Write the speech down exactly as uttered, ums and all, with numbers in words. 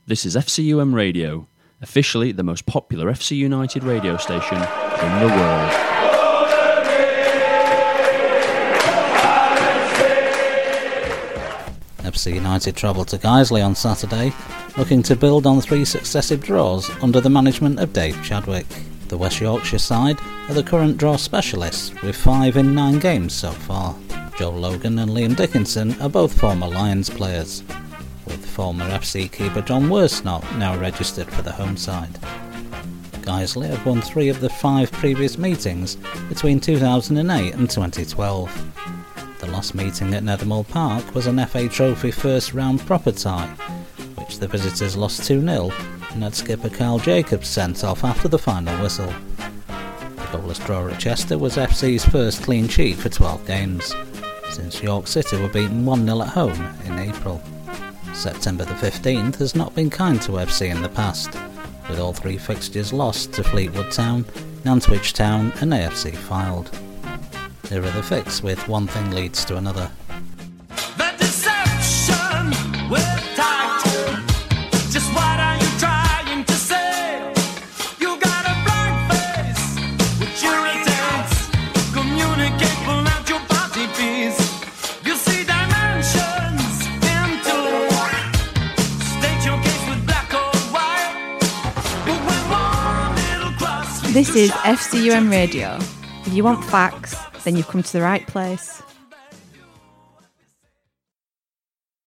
This is F C U M Radio, officially the most popular F C United radio station in the world. F C United travelled to Guiseley on Saturday, looking to build on three successive draws under the management of Dave Chadwick. The West Yorkshire side are the current draw specialists, with five in nine games so far. Joe Logan and Liam Dickinson are both former Lions players, with former F C keeper John Worsnott now registered for the home side. Guiseley have won three of the five previous meetings between two thousand eight and twenty twelve. The last meeting at Nethermore Park was an F A Trophy first round proper tie, which the visitors lost two nil and had skipper Carl Jacobs sent off after the final whistle. The goalless draw at Chester was F C's first clean sheet for twelve games, since York City were beaten one nil at home in April. September the fifteenth has not been kind to F C in the past, with all three fixtures lost to Fleetwood Town, Nantwich Town and A F C Fylde. Here are the fix with one thing leads to another. The deception we're tight. Just what are you trying to say? You got a blank face with irritants. Communicate, pull out your body piece. You see dimensions into. State your case with black or white. But when one little cross. This is F C U M Radio. If you want facts, then you've come to the right place.